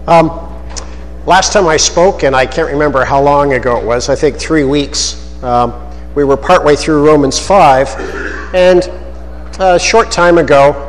Last time I spoke, and I can't remember how long ago it was, I think 3 weeks, we were partway through Romans 5, and a short time ago,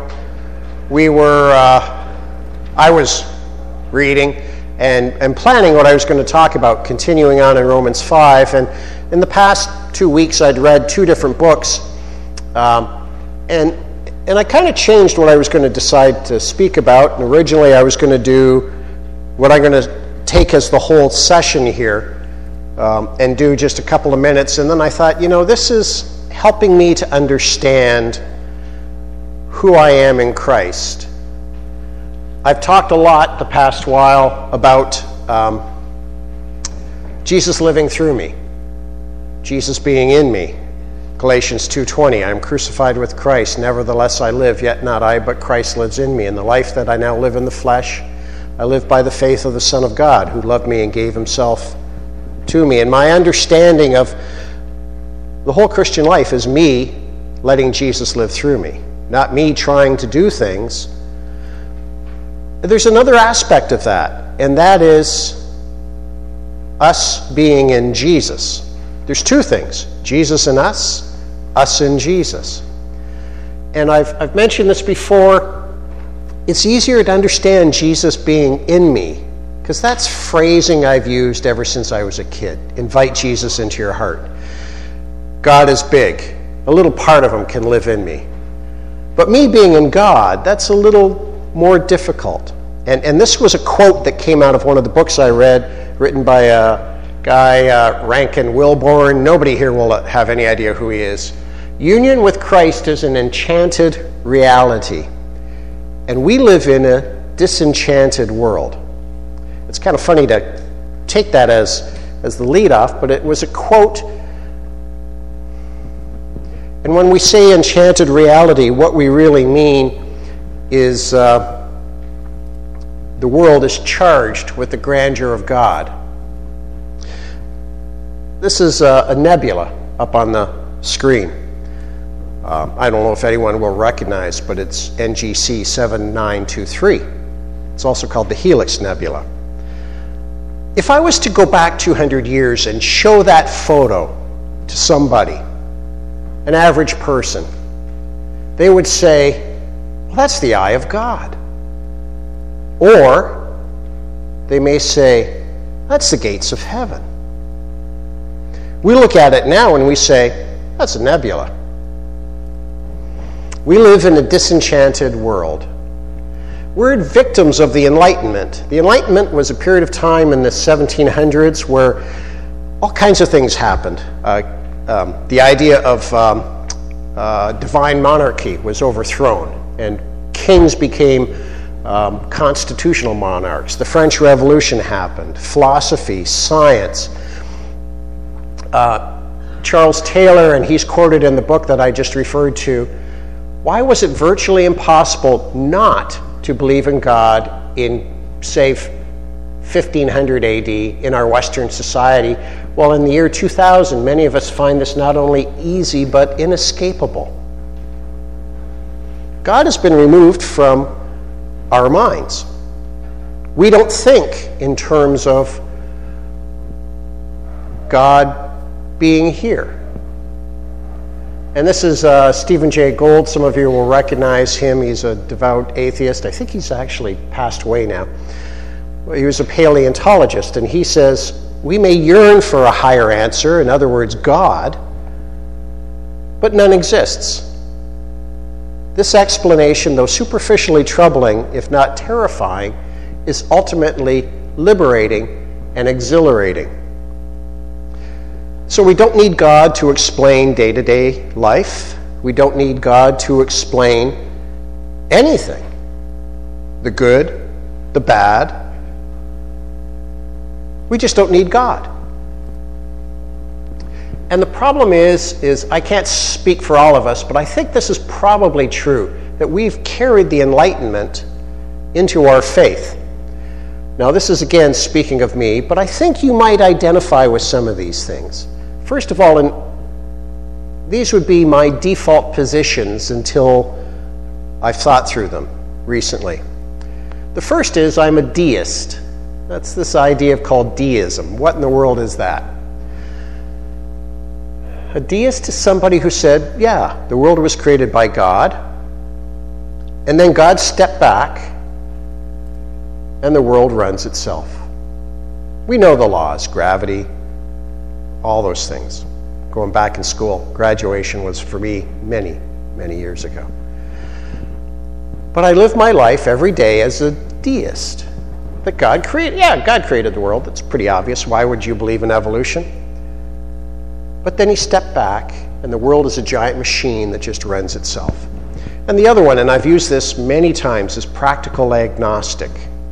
I was reading and planning what I was going to talk about, continuing on in Romans 5, and in the past 2 weeks I'd read 2 different books, and I kind of changed what I was going to decide to speak about, and originally I was going to do what I'm going to take as the whole session here and do just a couple of minutes, and then I thought, this is helping me to understand who I am in Christ. I've talked a lot the past while about Jesus living through me, Jesus being in me. Galatians 2:20, I am crucified with Christ, nevertheless I live, yet not I, but Christ lives in me. In the life that I now live in the flesh, I live by the faith of the Son of God, who loved me and gave himself to me. And my understanding of the whole Christian life is me letting Jesus live through me, not me trying to do things. There's another aspect of that, and that is us being in Jesus. There's 2 things, Jesus in us in Jesus. And I've mentioned this before. It's easier to understand Jesus being in me, because that's phrasing I've used ever since I was a kid. Invite Jesus into your heart. God is big. A little part of him can live in me. But me being in God, that's a little more difficult. And this was a quote that came out of one of the books I read, written by a guy, Rankin Wilbourn. Nobody here will have any idea who he is. Union with Christ is an enchanted reality. And we live in a disenchanted world. It's kind of funny to take that as the lead off, but it was a quote. And when we say enchanted reality, what we really mean is the world is charged with the grandeur of God. This is a nebula up on the screen. I don't know if anyone will recognize, but it's NGC 7923. It's also called the Helix Nebula. If I was to go back 200 years and show that photo to somebody, an average person, they would say, well, that's the eye of God. Or they may say, that's the gates of heaven. We look at it now and we say, that's a nebula. We live in a disenchanted world. We're victims of the Enlightenment. The Enlightenment was a period of time in the 1700s where all kinds of things happened. The idea of divine monarchy was overthrown, and kings became constitutional monarchs. The French Revolution happened. Philosophy, science. Charles Taylor, and he's quoted in the book that I just referred to, why was it virtually impossible not to believe in God in, say, 1500 AD in our Western society? Well, in the year 2000, many of us find this not only easy, but inescapable. God has been removed from our minds. We don't think in terms of God being here. And this is Stephen Jay Gould. Some of you will recognize him. He's a devout atheist. I think he's actually passed away now. He was a paleontologist, and he says, we may yearn for a higher answer, in other words, God, but none exists. This explanation, though superficially troubling, if not terrifying, is ultimately liberating and exhilarating. So we don't need God to explain day-to-day life. We don't need God to explain anything. The good, the bad. We just don't need God. And the problem is I can't speak for all of us, but I think this is probably true, that we've carried the Enlightenment into our faith. Now, this is again speaking of me, but I think you might identify with some of these things. First of all, these would be my default positions until I've thought through them recently. The first is I'm a deist. That's this idea called deism. What in the world is that? A deist is somebody who said, yeah, the world was created by God, and then God stepped back, and the world runs itself. We know the laws, gravity, all those things. Going back in school, graduation was for me many, many years ago. But I live my life every day as a deist. That God created, God created the world. That's pretty obvious. Why would you believe in evolution? But then he stepped back, and the world is a giant machine that just runs itself. And the other one, and I've used this many times, is practical agnostic.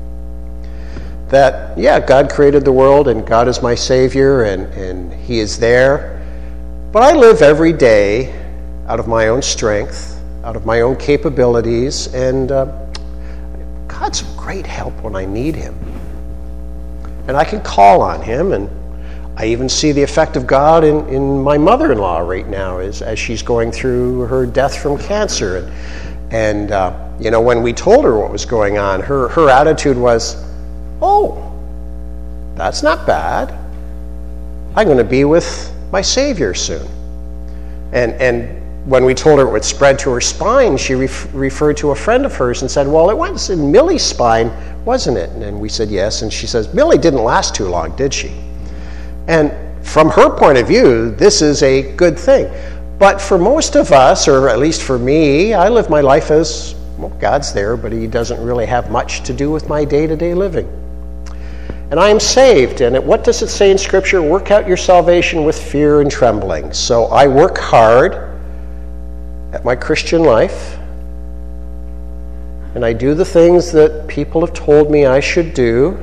That, God created the world, and God is my Savior, and he is there. But I live every day out of my own strength, out of my own capabilities, and God's great help when I need him. And I can call on him, and I even see the effect of God in my mother-in-law right now as she's going through her death from cancer. And when we told her what was going on, her attitude was, oh, that's not bad. I'm going to be with my Savior soon. And when we told her it would spread to her spine, she referred to a friend of hers and said, well, it was in Millie's spine, wasn't it? And we said, yes. And she says, Millie didn't last too long, did she? And from her point of view, this is a good thing. But for most of us, or at least for me, I live my life as, well, God's there, but he doesn't really have much to do with my day-to-day living. And I am saved. And what does it say in Scripture? Work out your salvation with fear and trembling. So I work hard at my Christian life, and I do the things that people have told me I should do,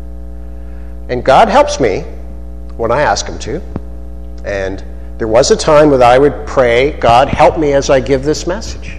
and God helps me when I ask him to. And there was a time when I would pray, God, help me as I give this message.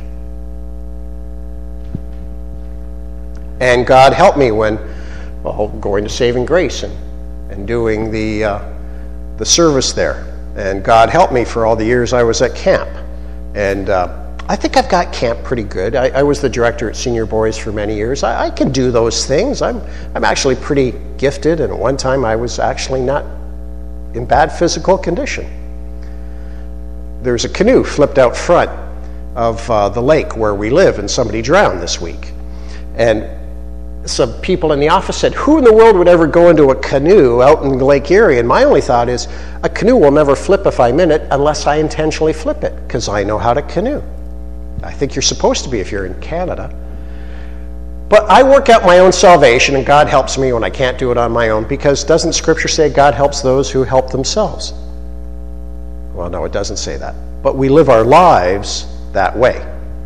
And God help me when going to Saving Grace and doing the service there. And God help me for all the years I was at camp. And I think I've got camp pretty good. I was the director at Senior Boys for many years. I can do those things. I'm actually pretty gifted, and at one time I was actually not in bad physical condition. There's a canoe flipped out front of the lake where we live, and somebody drowned this week. And some people in the office said, who in the world would ever go into a canoe out in Lake Erie? And my only thought is, a canoe will never flip if I'm in it unless I intentionally flip it, because I know how to canoe. I think you're supposed to be if you're in Canada. But I work out my own salvation, and God helps me when I can't do it on my own, because doesn't Scripture say God helps those who help themselves? Well, no, it doesn't say that. But we live our lives that way.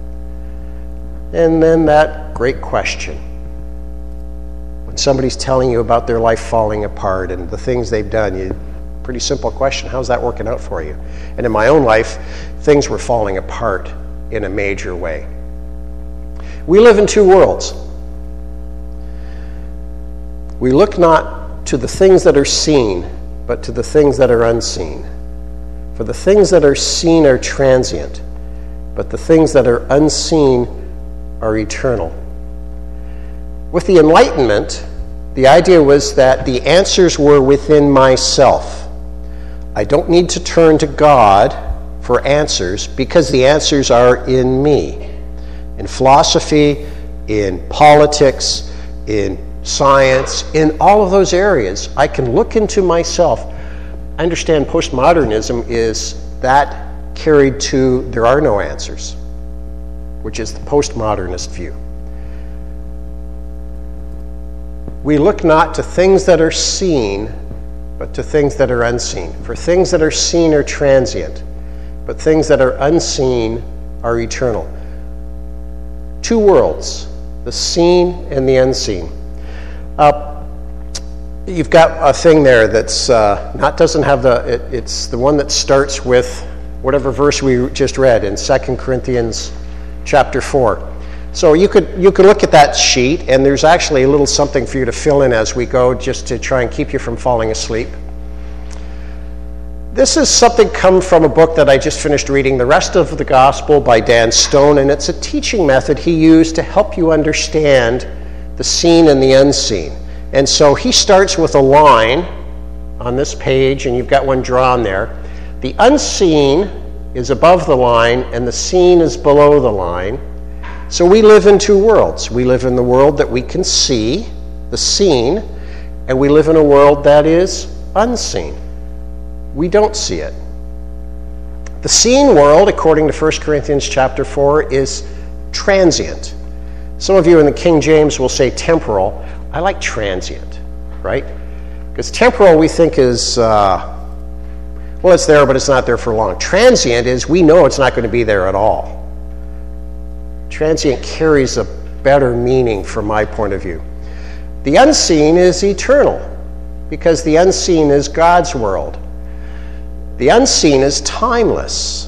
And then that great question. When somebody's telling you about their life falling apart and the things they've done, pretty simple question, how's that working out for you? And in my own life, things were falling apart in a major way. We live in two worlds. We look not to the things that are seen, but to the things that are unseen. For the things that are seen are transient, but the things that are unseen are eternal. With the Enlightenment, the idea was that the answers were within myself. I don't need to turn to God for answers because the answers are in me. In philosophy, in politics, in science, in all of those areas, I can look into myself. I understand postmodernism is that carried to there are no answers, which is the postmodernist view. We look not to things that are seen, but to things that are unseen. For things that are seen are transient, but things that are unseen are eternal. Two worlds, the seen and the unseen. You've got a thing there that's doesn't have it's the one that starts with whatever verse we just read in 2 Corinthians chapter 4. So you could look at that sheet, and there's actually a little something for you to fill in as we go, just to try and keep you from falling asleep. This is something come from a book that I just finished reading, The Rest of the Gospel by Dan Stone, and it's a teaching method he used to help you understand the seen and the unseen. And so he starts with a line on this page, and you've got one drawn there. The unseen is above the line, and the seen is below the line. So we live in two worlds. We live in the world that we can see, the seen, and we live in a world that is unseen. We don't see it. The seen world, according to 1 Corinthians chapter 4, is transient. Some of you in the King James will say temporal. I like transient, right? Because temporal we think is, well, it's there, but it's not there for long. Transient is we know it's not going to be there at all. Transient carries a better meaning from my point of view. The unseen is eternal, because the unseen is God's world. The unseen is timeless.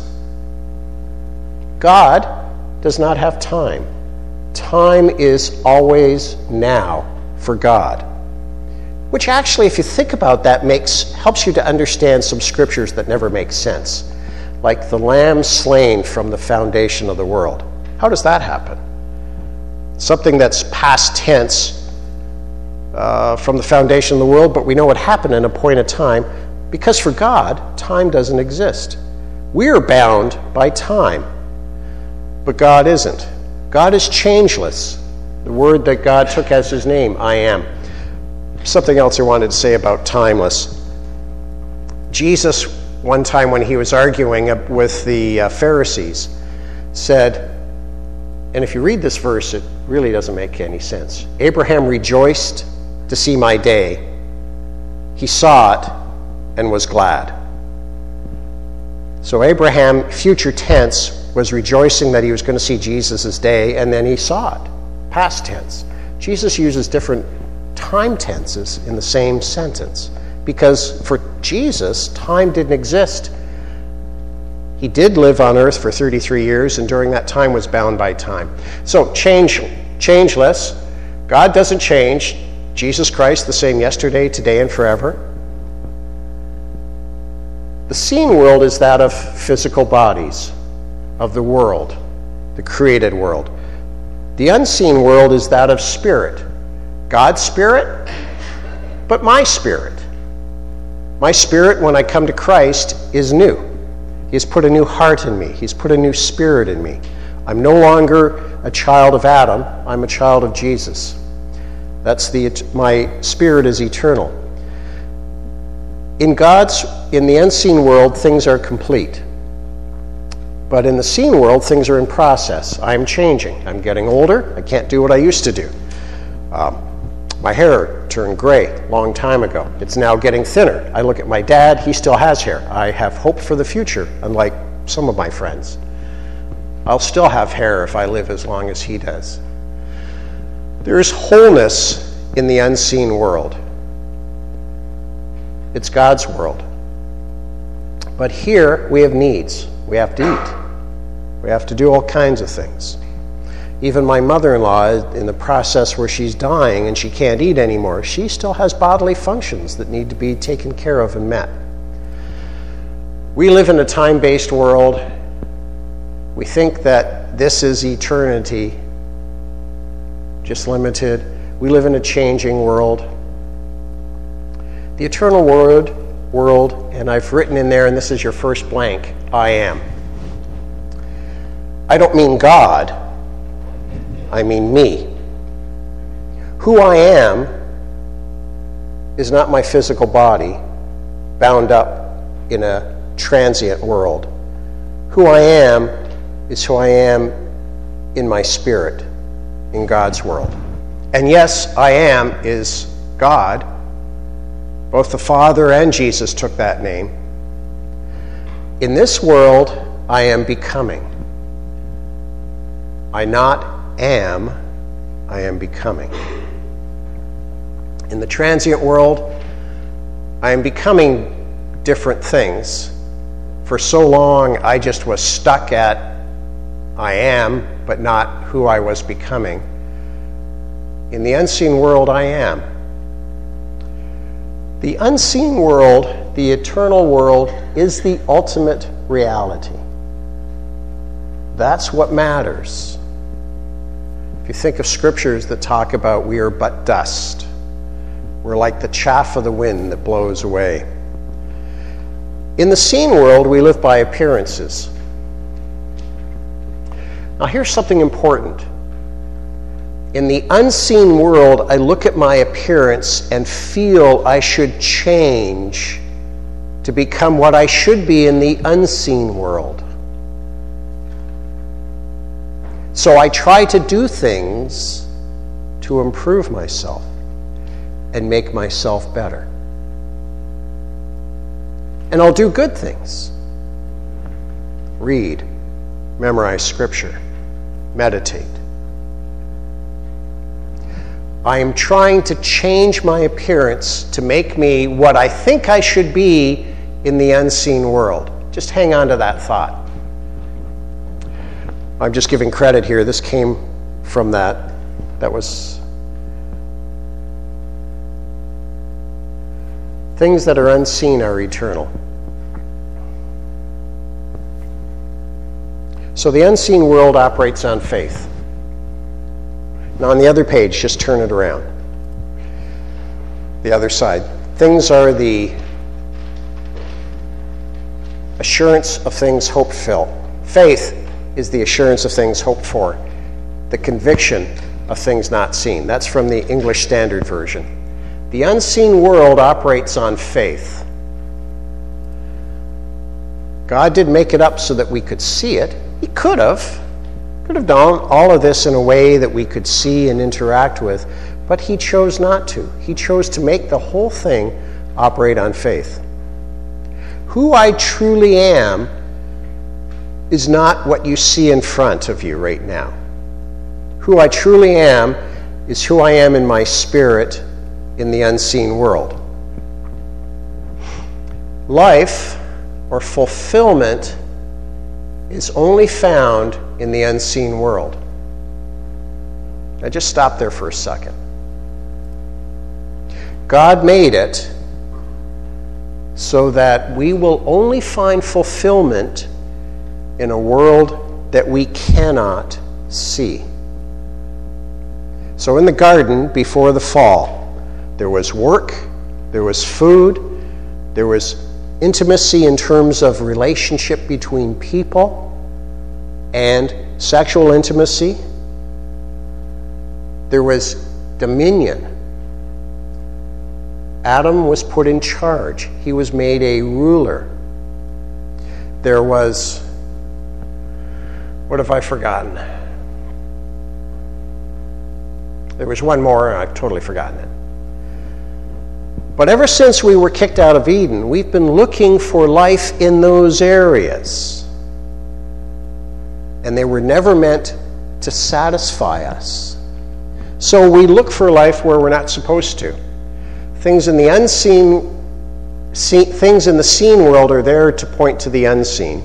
God does not have time. Time is always now for God. Which actually, if you think about that, helps you to understand some scriptures that never make sense. Like the lamb slain from the foundation of the world. How does that happen? Something that's past tense from the foundation of the world, but we know it happened in a point of time, because for God, time doesn't exist. We're bound by time, but God isn't. God is changeless. The word that God took as his name, I am. Something else I wanted to say about timeless. Jesus, one time when he was arguing with the Pharisees, said, and if you read this verse, it really doesn't make any sense. Abraham rejoiced to see my day. He saw it and was glad. So Abraham, future tense, was rejoicing that he was going to see Jesus' day, and then he saw it, past tense. Jesus uses different time tenses in the same sentence, because for Jesus, time didn't exist. He did live on earth for 33 years, and during that time was bound by time. So changeless. God doesn't change. Jesus Christ, the same yesterday, today, and forever. The seen world is that of physical bodies, of the world, the created world. The unseen world is that of spirit. God's spirit, but my spirit. My spirit, when I come to Christ, is new. He has put a new heart in me. He's put a new spirit in me. I'm no longer a child of Adam. I'm a child of Jesus. My spirit is eternal. In the unseen world, things are complete. But in the seen world, things are in process. I'm changing. I'm getting older. I can't do what I used to do. My hair turned gray a long time ago. It's now getting thinner. I look at my dad. He still has hair. I have hope for the future, unlike some of my friends. I'll still have hair if I live as long as he does. There is wholeness in the unseen world. It's God's world. But here we have needs. We have to eat. We have to do all kinds of things. Even my mother-in-law, in the process where she's dying and she can't eat anymore, she still has bodily functions that need to be taken care of and met. We live in a time-based world. We think that this is eternity, just limited. We live in a changing world. The eternal world, and I've written in there, and this is your first blank, I am. I don't mean God. I mean me. Who I am is not my physical body bound up in a transient world. Who I am is who I am in my spirit, in God's world. And yes, I am is God. Both the Father and Jesus took that name. In this world, I am becoming. I not am, I am becoming. In the transient world, I am becoming different things. For so long, I just was stuck at I am, but not who I was becoming. In the unseen world, I am. The unseen world, the eternal world, is the ultimate reality. That's what matters. If You think of scriptures that talk about we are but dust. We're like the chaff of the wind that blows away. In the seen world, we live by appearances. Now here's something important. In the unseen world, I look at my appearance and feel I should change to become what I should be in the unseen world. So I try to do things to improve myself and make myself better. And I'll do good things. Read, memorize scripture, meditate. I am trying to change my appearance to make me what I think I should be in the unseen world. Just hang on to that thought. I'm just giving credit here. This came from that. That was things that are unseen are eternal. So the unseen world operates on faith. Now on the other page, just turn it around. The other side. Things are the assurance of things hoped for. Faith is the assurance of things hoped for. The conviction of things not seen. That's from the English Standard Version. The unseen world operates on faith. God didn't make it up so that we could see it. He could have done all of this in a way that we could see and interact with, but he chose not to. He chose to make the whole thing operate on faith. Who I truly am is not what you see in front of you right now. Who I truly am is who I am in my spirit in the unseen world. Life or fulfillment is only found in the unseen world. Now just stop there for a second. God made it so that we will only find fulfillment in a world that we cannot see. So in the garden before the fall, there was work, there was food, there was intimacy in terms of relationship between people and sexual intimacy. There was dominion. Adam was put in charge. He was made a ruler. There was, what have I forgotten? There was one more, and I've totally forgotten it. But ever since we were kicked out of Eden, we've been looking for life in those areas. And they were never meant to satisfy us. So we look for life where we're not supposed to. Things in the unseen, things in the seen world are there to point to the unseen.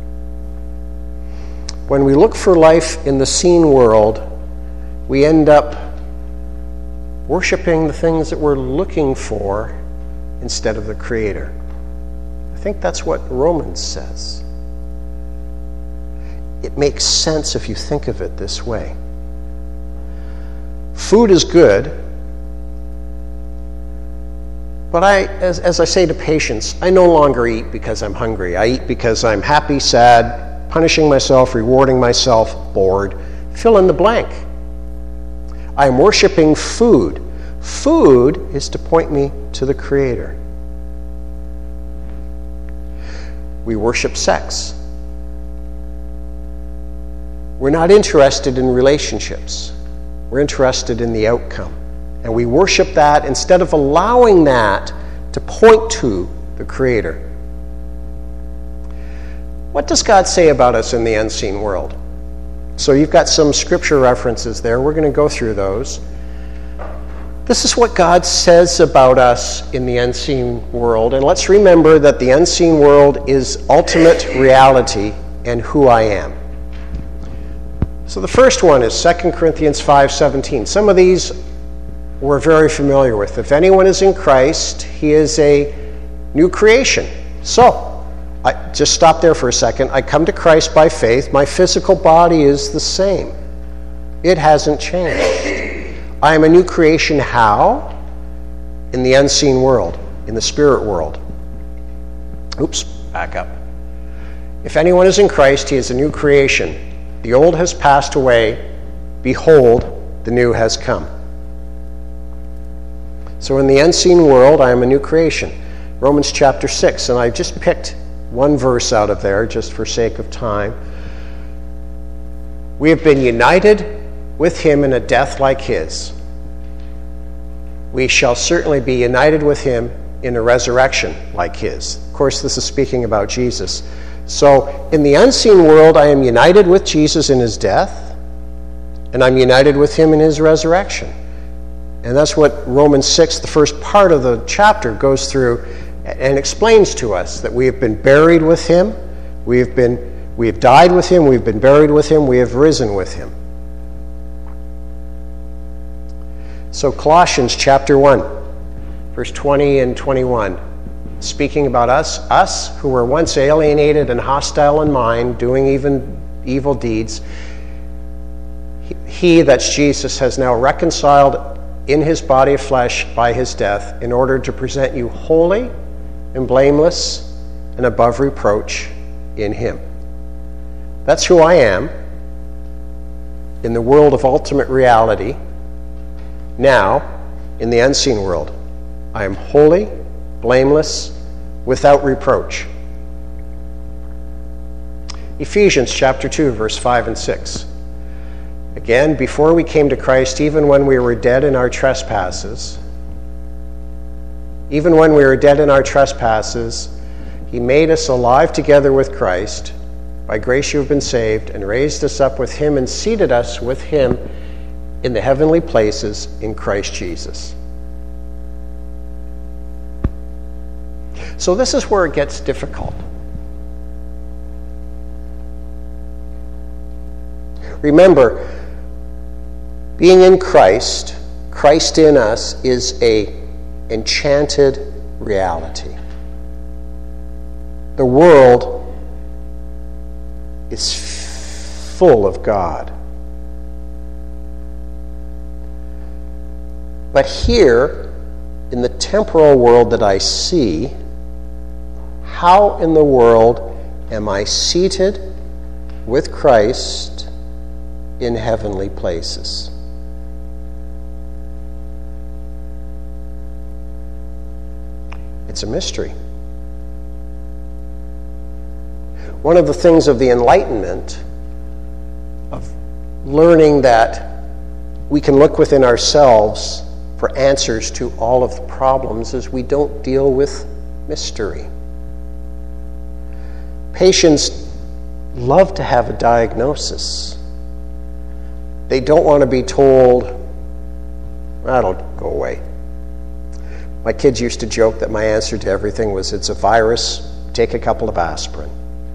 When we look for life in the seen world, we end up worshiping the things that we're looking for instead of the Creator. I think that's what Romans says. It makes sense if you think of it this way. Food is good, but as I say to patients, I no longer eat because I'm hungry. I eat because I'm happy, sad, punishing myself, rewarding myself, bored. Fill in the blank. I'm worshiping food. Food is to point me to the Creator. We worship sex. We're not interested in relationships. We're interested in the outcome. And we worship that instead of allowing that to point to the Creator. What does God say about us in the unseen world? So you've got some scripture references there. We're going to go through those. This is what God says about us in the unseen world. And let's remember that the unseen world is ultimate reality and who I am. So the first one is 2 Corinthians 5:17. Some of these we're very familiar with. If anyone is in Christ, he is a new creation. So, I just stop there for a second. I come to Christ by faith. My physical body is the same. It hasn't changed. I am a new creation. How? In the unseen world, in the spirit world. Oops, back up. If anyone is in Christ, he is a new creation. The old has passed away. Behold, the new has come. So in the unseen world, I am a new creation. Romans chapter 6, and I just picked one verse out of there just for sake of time. We have been united with him in a death like his. We shall certainly be united with him in a resurrection like his. Of course, this is speaking about Jesus. So in the unseen world, I am united with Jesus in his death, and I'm united with him in his resurrection. And that's what Romans 6, the first part of the chapter, goes through and explains to us, that we have been buried with him, we have died with him, we've been buried with him, we have risen with him. So Colossians chapter 1, verse 20 and 21, speaking about us who were once alienated and hostile in mind, doing even evil deeds, he, that's Jesus, has now reconciled in his body of flesh by his death, in order to present you holy and blameless and above reproach in him. That's who I am in the world of ultimate reality. Now, in the unseen world, I am holy, blameless, without reproach. Ephesians chapter 2, verse 5 and 6. Again, before we came to Christ, even when we were dead in our trespasses, he made us alive together with Christ. By grace you have been saved, and raised us up with him and seated us with him in the heavenly places in Christ Jesus. So this is where it gets difficult. Remember, being in Christ, Christ in us, is an enchanted reality. The world is full of God. But here, in the temporal world that I see, how in the world am I seated with Christ in heavenly places? It's a mystery. One of the things of the Enlightenment, of learning that we can look within ourselves for answers to all of the problems, is we don't deal with mystery. Patients love to have a diagnosis. They don't want to be told, that'll go away. My kids used to joke that my answer to everything was, it's a virus, take a couple of aspirin.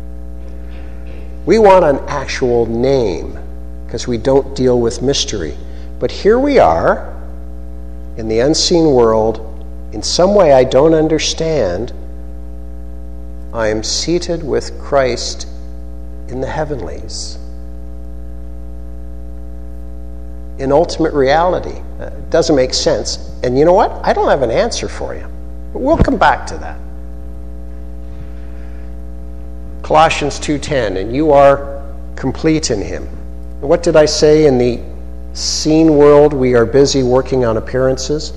We want an actual name because we don't deal with mystery. But here we are in the unseen world. In some way I don't understand. I am seated with Christ in the heavenlies. In ultimate reality. It doesn't make sense. And you know what? I don't have an answer for you. But we'll come back to that. Colossians 2:10, and you are complete in him. What did I say? In the seen world, we are busy working on appearances.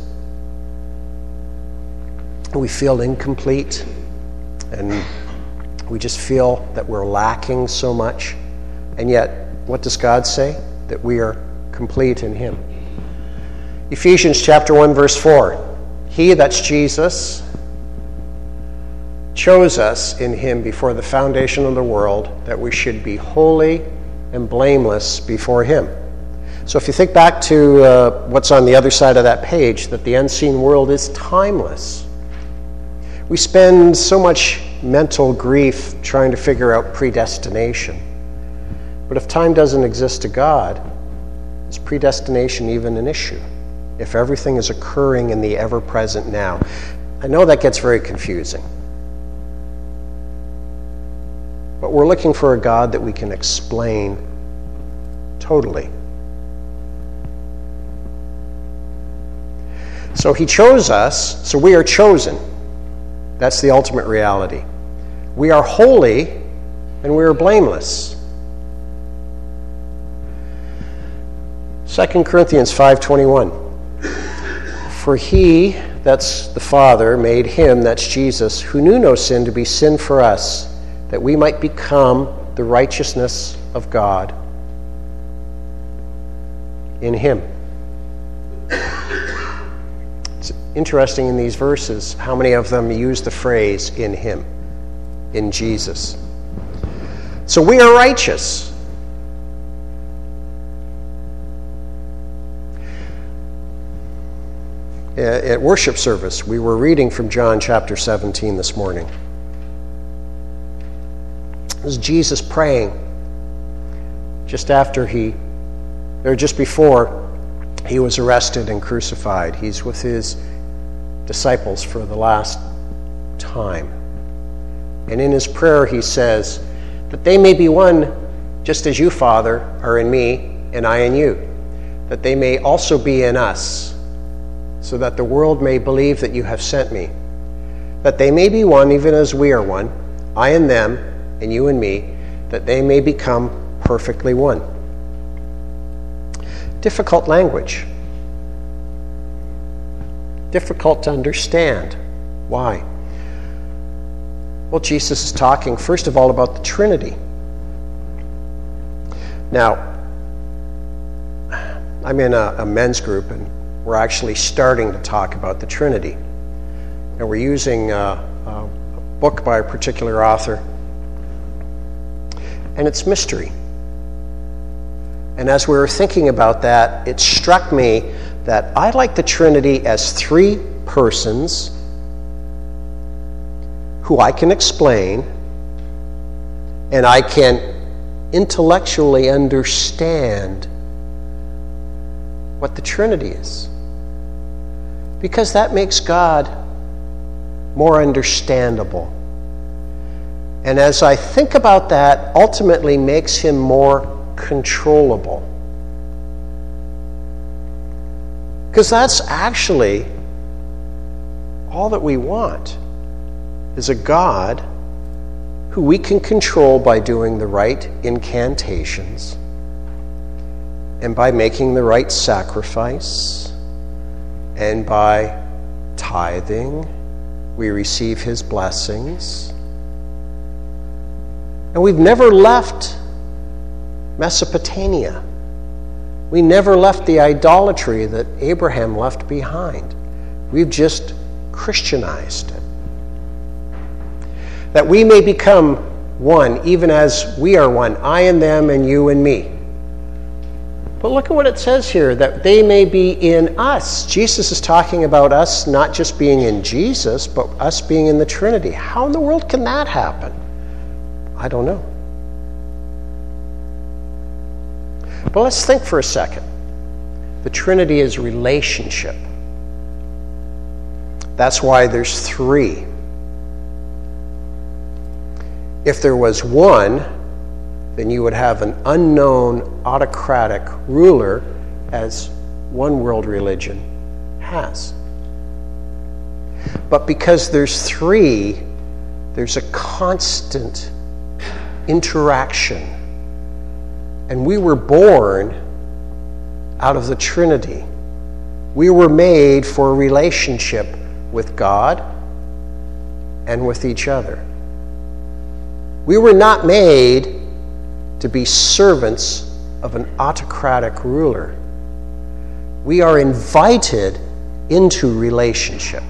We feel incomplete, and we just feel that we're lacking so much. And yet, what does God say? That we are complete in him. Ephesians chapter 1, verse 4. He, that's Jesus, chose us in him before the foundation of the world, that we should be holy and blameless before him. So if you think back to what's on the other side of that page, that the unseen world is timeless. We spend so much mental grief trying to figure out predestination. But if time doesn't exist to God, is predestination even an issue? If everything is occurring in the ever-present now. I know that gets very confusing. But we're looking for a God that we can explain totally. So he chose us, so we are chosen. That's the ultimate reality. We are holy and we are blameless. 2 Corinthians 5:21. For he, that's the Father, made him, that's Jesus, who knew no sin to be sin for us, that we might become the righteousness of God in him. It's interesting in these verses how many of them use the phrase in him, in Jesus. So we are righteous. At worship service, we were reading from John chapter 17 this morning. It was Jesus praying just before he was arrested and crucified. He's with his disciples for the last time. And in his prayer he says, that they may be one, just as you, Father, are in me, and I in you, that they may also be in us, so that the world may believe that you have sent me, that they may be one even as we are one, I and them, and you and me, that they may become perfectly one. Difficult language. Difficult to understand. Why? Well, Jesus is talking, first of all, about the Trinity. Now, I'm in a men's group, and we're actually starting to talk about the Trinity. And we're using a book by a particular author, and it's mystery. And as we were thinking about that, it struck me that I like the Trinity as three persons who I can explain, and I can intellectually understand what the Trinity is. Because that makes God more understandable. And as I think about that, ultimately makes him more controllable. Because that's actually all that we want, is a God who we can control by doing the right incantations and by making the right sacrifice and by tithing we receive his blessings. And we've never left Mesopotamia. We never left the idolatry that Abraham left behind. We've just Christianized it. That we may become one, even as we are one, I and them and you and me. But look at what it says here, that they may be in us. Jesus is talking about us not just being in Jesus, but us being in the Trinity. How in the world can that happen? I don't know. But let's think for a second. The Trinity is relationship. That's why there's three. If there was one, then you would have an unknown autocratic ruler, as one world religion has. But because there's three, there's a constant interaction. And we were born out of the Trinity. We were made for a relationship with God and with each other. We were not made to be servants of an autocratic ruler. We are invited into relationship.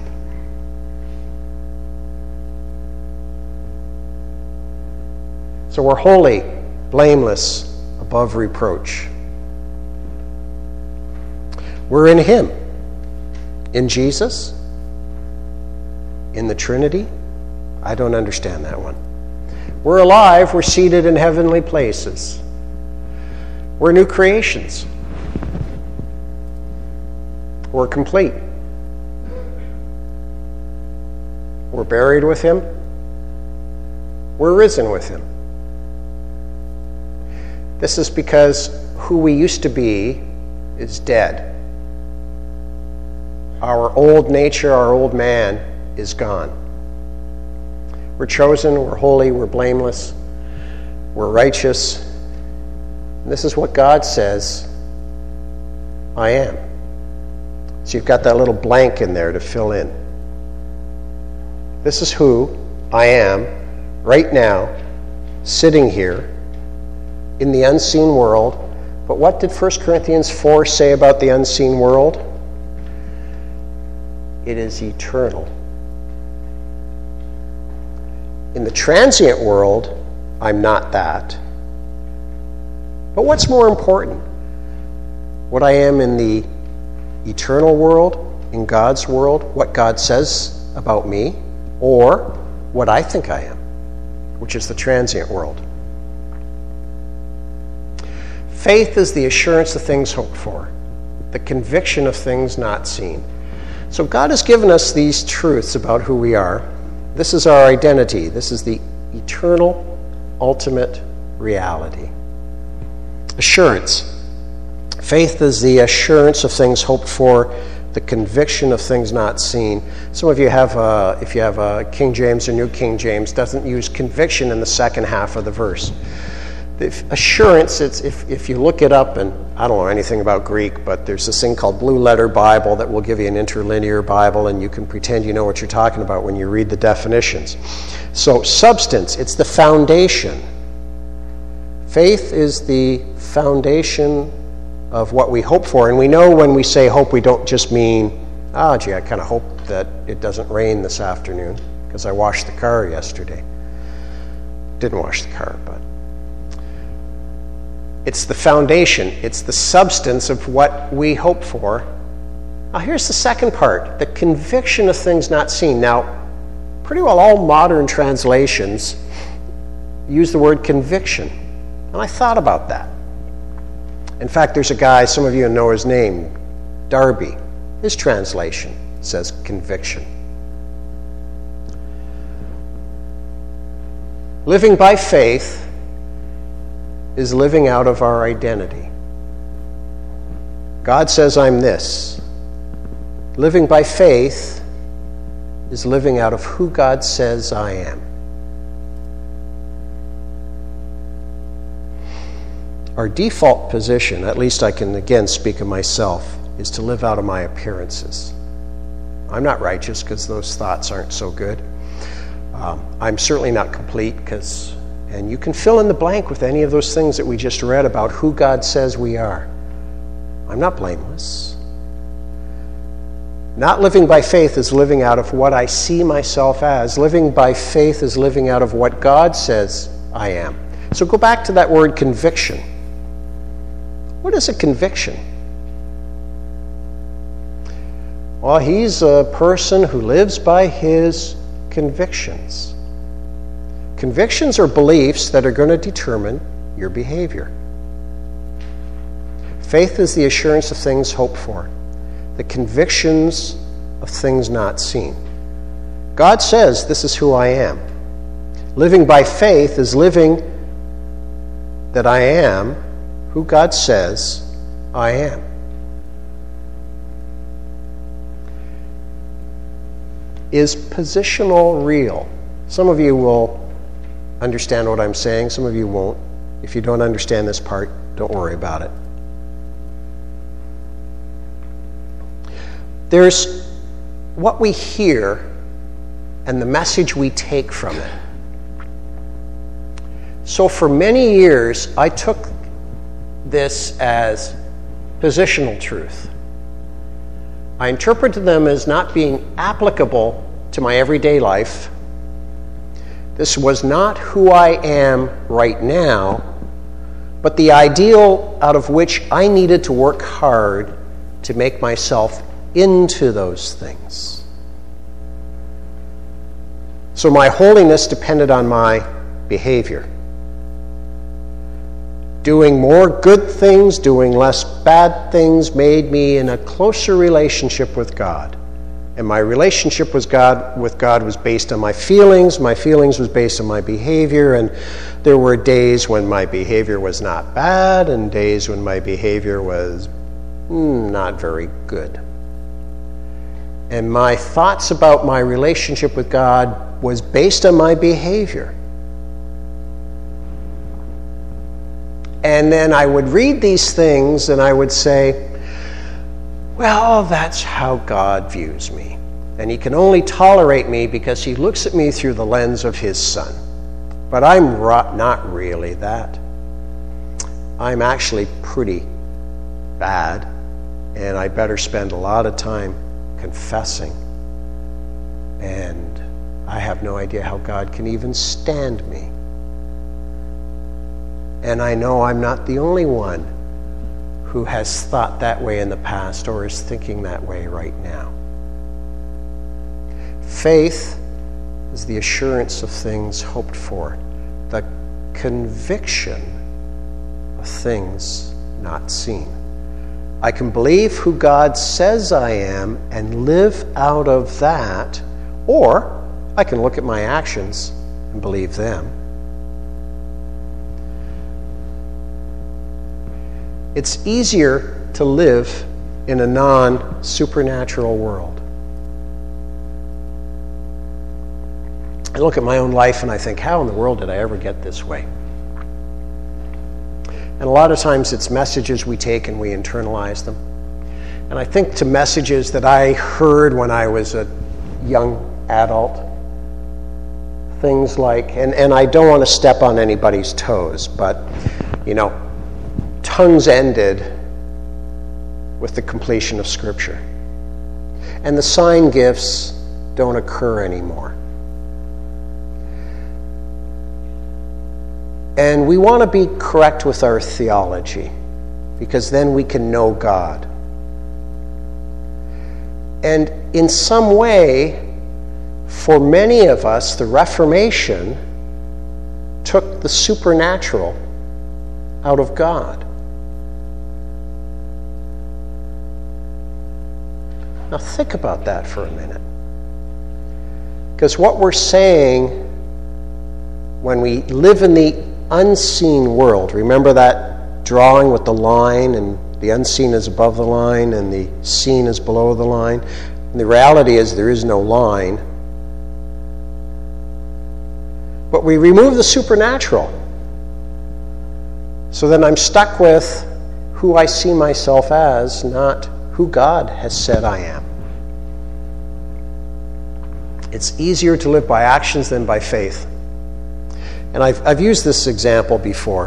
So we're holy, blameless, above reproach. We're in him, in Jesus, in the Trinity. I don't understand that one. We're alive, we're seated in heavenly places. We're new creations. We're complete. We're buried with him. We're risen with him. This is because who we used to be is dead. Our old nature, our old man, is gone. We're chosen, we're holy, we're blameless, we're righteous. And this is what God says I am. So you've got that little blank in there to fill in. This is who I am right now, sitting here in the unseen world. But what did 1 Corinthians 4 say about the unseen world? It is eternal. In the transient world, I'm not that. But what's more important? What I am in the eternal world, in God's world, what God says about me, or what I think I am, which is the transient world. Faith is the assurance of things hoped for, the conviction of things not seen. So God has given us these truths about who we are. This is our identity. This is the eternal, ultimate reality. Assurance. Faith is the assurance of things hoped for, the conviction of things not seen. Some of you have, if you have a King James or New King James, doesn't use conviction in the second half of the verse. Assurance, it's if you look it up, and I don't know anything about Greek, but there's this thing called Blue Letter Bible that will give you an interlinear Bible, and you can pretend you know what you're talking about when you read the definitions. So substance, it's the foundation. Faith is the foundation of what we hope for. And we know when we say hope, we don't just mean, gee, I kind of hope that it doesn't rain this afternoon because I washed the car yesterday. Didn't wash the car, but it's the foundation. It's the substance of what we hope for. Now here's the second part, the conviction of things not seen. Now, pretty well all modern translations use the word conviction. And I thought about that. In fact, there's a guy, some of you know his name, Darby. His translation says conviction. Living by faith is living out of our identity. God says, I'm this. Living by faith is living out of who God says I am. Our default position, at least I can again speak of myself, is to live out of my appearances. I'm not righteous because those thoughts aren't so good. I'm certainly not complete because, and you can fill in the blank with any of those things that we just read about who God says we are. I'm not blameless. Not living by faith is living out of what I see myself as. Living by faith is living out of what God says I am. So go back to that word conviction. What is a conviction? Well, he's a person who lives by his convictions. Convictions are beliefs that are going to determine your behavior. Faith is the assurance of things hoped for, the convictions of things not seen. God says, this is who I am. Living by faith is living that I am who God says I am. Is positional real? Some of you will understand what I'm saying, some of you won't. If you don't understand this part, don't worry about it. There's what we hear and the message we take from it. So for many years, I took this as positional truth. I interpreted them as not being applicable to my everyday life. This was not who I am right now, but the ideal out of which I needed to work hard to make myself into those things. So my holiness depended on my behavior. Doing more good things, doing less bad things made me in a closer relationship with God. And my relationship with God was based on my feelings. My feelings was based on my behavior. And there were days when my behavior was not bad and days when my behavior was not very good. And my thoughts about my relationship with God was based on my behavior. And then I would read these things and I would say, well, that's how God views me. And he can only tolerate me because he looks at me through the lens of his Son. But I'm not really that. I'm actually pretty bad, and I better spend a lot of time confessing. And I have no idea how God can even stand me. And I know I'm not the only one who has thought that way in the past or is thinking that way right now. Faith is the assurance of things hoped for, the conviction of things not seen. I can believe who God says I am and live out of that, or I can look at my actions and believe them. It's easier to live in a non-supernatural world. I look at my own life and I think, how in the world did I ever get this way? And a lot of times it's messages we take and we internalize them. And I think to messages that I heard when I was a young adult. Things like, and I don't want to step on anybody's toes, but, tongues ended with the completion of Scripture. And the sign gifts don't occur anymore. And we want to be correct with our theology, because then we can know God. And in some way, for many of us, the Reformation took the supernatural out of God. Now think about that for a minute. Because what we're saying when we live in the unseen world, remember that drawing with the line, and the unseen is above the line and the seen is below the line? And the reality is there is no line. But we remove the supernatural. So then I'm stuck with who I see myself as, not who God has said I am. It's easier to live by actions than by faith. And I've used this example before.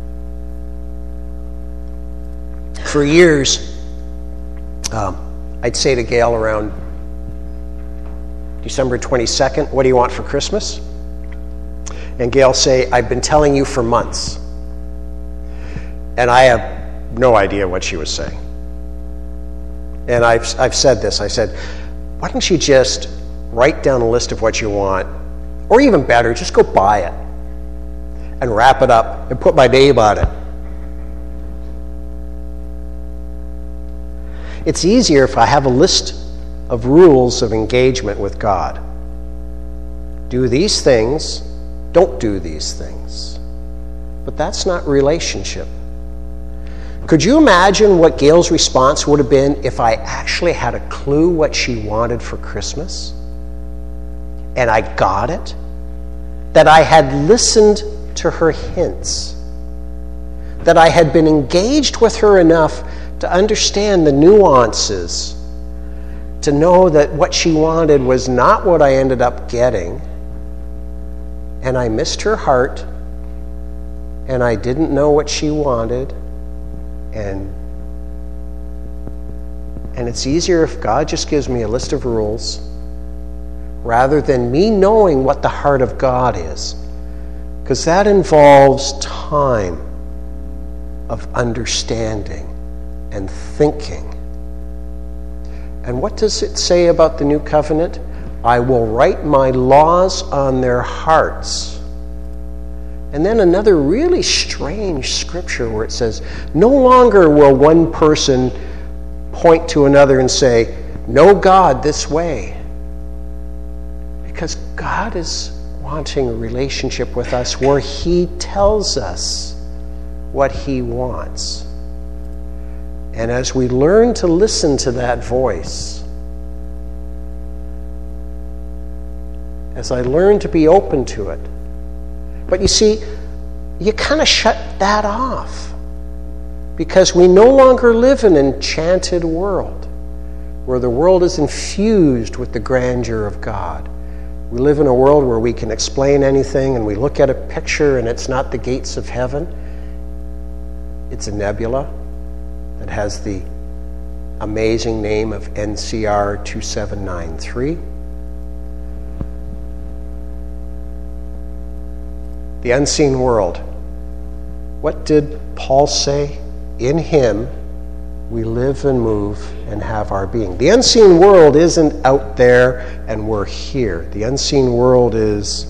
For years, I'd say to Gail around December 22nd, what do you want for Christmas? And Gail say, I've been telling you for months. And I have no idea what she was saying. And I've said this. I said, why don't you just write down a list of what you want, or even better, just go buy it and wrap it up and put my name on it. It's easier if I have a list of rules of engagement with God. Do these things, don't do these things. But that's not relationship. Could you imagine what Gail's response would have been if I actually had a clue what she wanted for Christmas? And I got it? That I had listened to her hints? That I had been engaged with her enough to understand the nuances, to know that what she wanted was not what I ended up getting, and I missed her heart, and I didn't know what she wanted, and it's easier if God just gives me a list of rules rather than me knowing what the heart of God is, because that involves time of understanding and thinking. And what does it say about the new covenant? I will write my laws on their hearts. And then another really strange scripture where it says, no longer will one person point to another and say, know God this way. Because God is wanting a relationship with us where He tells us what He wants. And as we learn to listen to that voice, as I learn to be open to it. But you see, you kind of shut that off because we no longer live in an enchanted world where the world is infused with the grandeur of God. We live in a world where we can explain anything and we look at a picture and it's not the gates of heaven. It's a nebula that has the amazing name of NCR 2793. The unseen world. What did Paul say? In him we live and move and have our being. The unseen world isn't out there and we're here. The unseen world is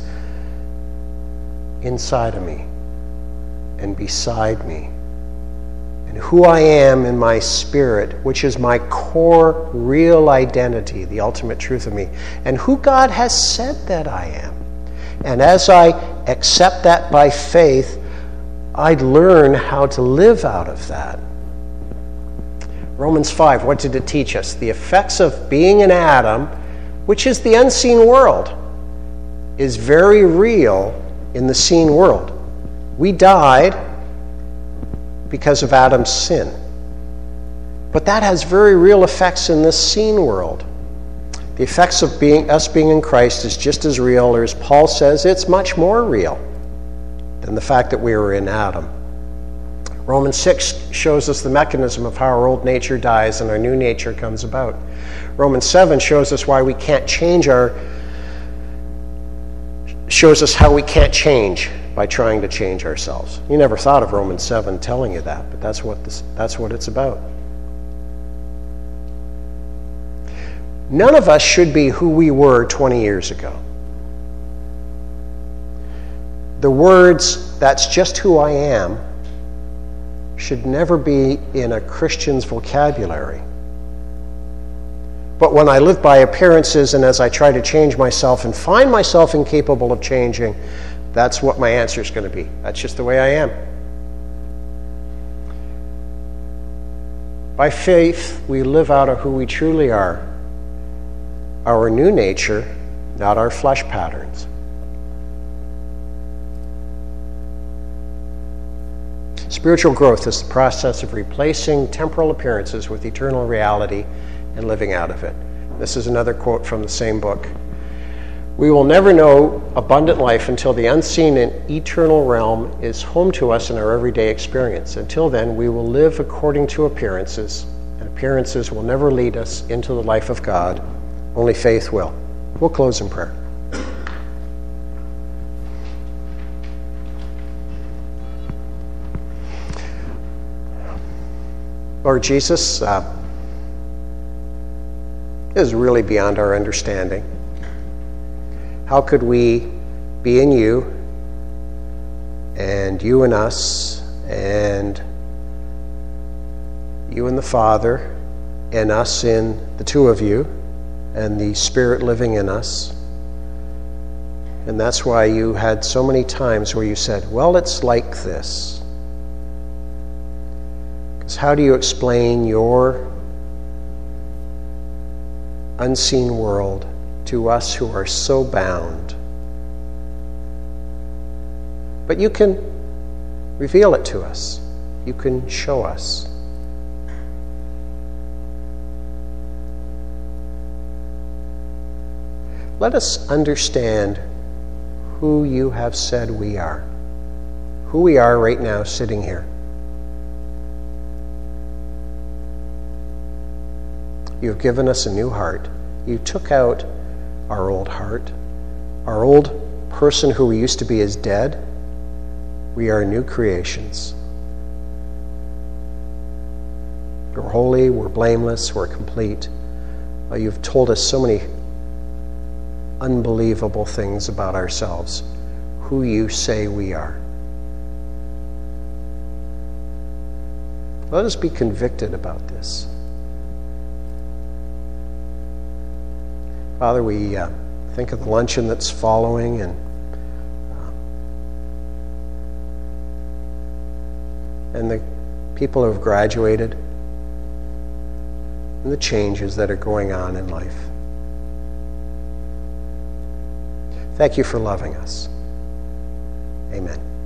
inside of me and beside me. And who I am in my spirit, which is my core real identity, the ultimate truth of me, and who God has said that I am. And as I accept that by faith, I learn how to live out of that. Romans 5, what did it teach us? The effects of being in Adam, which is the unseen world, is very real in the seen world. We died because of Adam's sin. But that has very real effects in this seen world. The effects of us being in Christ is just as real, or as Paul says, it's much more real than the fact that we were in Adam. Romans 6 shows us the mechanism of how our old nature dies and our new nature comes about. Romans 7 shows us why we can't shows us how we can't change by trying to change ourselves. You never thought of Romans 7 telling you that, but that's what it's about. None of us should be who we were 20 years ago. The words, "that's just who I am," should never be in a Christian's vocabulary. But when I live by appearances and as I try to change myself and find myself incapable of changing, that's what my answer is going to be. That's just the way I am. By faith, we live out of who we truly are. Our new nature, not our flesh patterns. Spiritual growth is the process of replacing temporal appearances with eternal reality and living out of it. This is another quote from the same book. We will never know abundant life until the unseen and eternal realm is home to us in our everyday experience. Until then, we will live according to appearances, and appearances will never lead us into the life of God. Only faith will. We'll close in prayer. Lord Jesus, this is really beyond our understanding. How could we be in you, and you in us, and you in the Father, and us in the two of you, and the Spirit living in us? And that's why you had so many times where you said, well, it's like this. Because how do you explain your unseen world to us who are so bound? But you can reveal it to us. You can show us. Let us understand who you have said we are. Who we are right now sitting here. You have given us a new heart. You took out our old heart. Our old person who we used to be is dead. We are new creations. We're holy, we're blameless, we're complete. You've told us so many unbelievable things about ourselves, who you say we are. Let us be convicted about this. Father, we think of the luncheon that's following and the people who have graduated and the changes that are going on in life. Thank you for loving us. Amen.